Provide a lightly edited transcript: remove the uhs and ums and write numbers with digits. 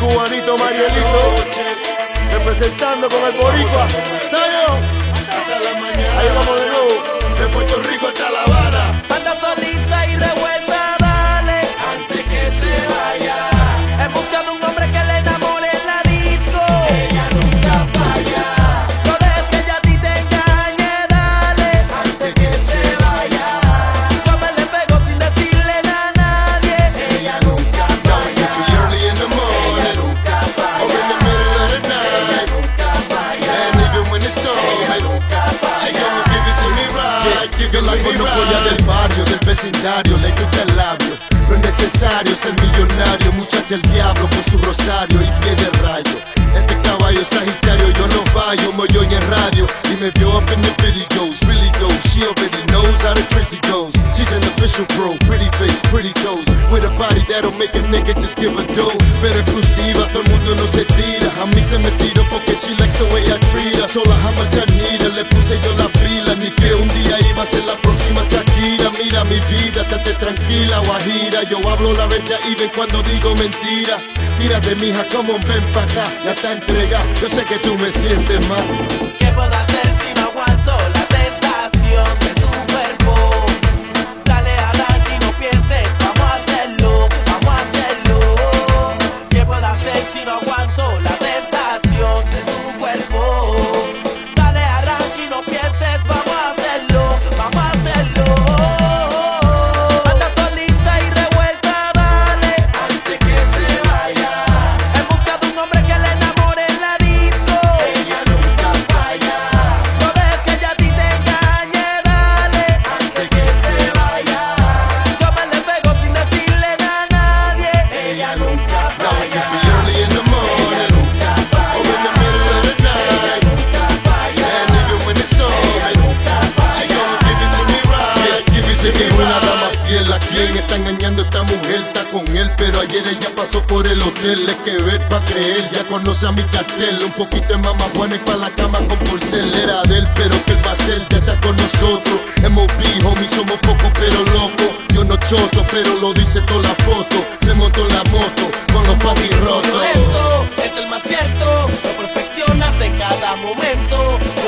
cubanito Marielito, representando con el boricua. ¿Sayo? Ahí vamos de nuevo, de Puerto Rico hasta La Habana. Banda solista y revuelta, dale, antes que se vaya. He buscado un hombre que le enamore en la disco. Ella nunca falla. No dejes que ella a ti te engañe, dale, antes que se vaya. Yo me le pego sin decirle nada a nadie. Ella nunca falla. Early in the morning, Ella nunca falla. or in the middle of the Ella night, nunca falla. and even when it's storming, Ella nunca she falla. gonna give it to me right, give Yo it la to me conozco ya del right. barrio, del vecindario, le gusta el labio. No es necesario ser millonario, muchacha el diablo con su rosario y pie de rayo. Este caballo sagitario yo no fallo, moyo en el radio y me vio up in the videos, really goes. She already knows how the Tracy goes. She's an official pro, pretty face, pretty toes, with a body that'll make a nigga just give a dough. Pero exclusiva, todo el mundo no se tira. A mí se me tiro porque she likes the way I treat her. Sola jamás Janira, le puse yo la pila, ni que un día iba a ser la próxima Shakira. Mira mi vida, estate tranquila, guajira. Yo hablo la verdad y ven cuando digo mentira. Tírate mija, como ven pa' acá, ya está entregada. Yo sé que tú me sientes mal. ¿Qué puedo hacer si no aguanto la tentación de tu cuerpo? Dale adelante y no pienses, vamos a hacerlo, vamos a hacerlo. ¿Qué puedo hacer si no aguanto la tentación de tu cuerpo? Dale arranque y no pienses, vamos a hacerlo, vamos a hacerlo. Anda solita y revuelta, dale, antes que se vaya. En busca de un hombre que le enamore en la disco. Ella nunca falla. No dejes que ella a ti te engañe, dale, antes que se vaya. Yo me le pego sin decirle nada a nadie. Ella nunca falla. Early in the morning, Nunca or falla. in the middle of the night, Nunca falla. and even when it's storming, Nunca she falla. gonna give it to me right, give it Sé to que me es una dama right. fiel, a quien está engañando esta mujer, está con él, pero ayer ella pasó por el hotel, es que ver pa' creer, ya conoce a mi cartel, un poquito de mamá buena y pa' la cama con porcel, era de él, pero que él va a ser, ya está con nosotros, hemos visto, homie, somos pocos pero locos, yo no choto, pero lo dice toda la foto, se montó en la moto, con los patis rotos. Esto es el más cierto, lo perfeccionas en cada momento.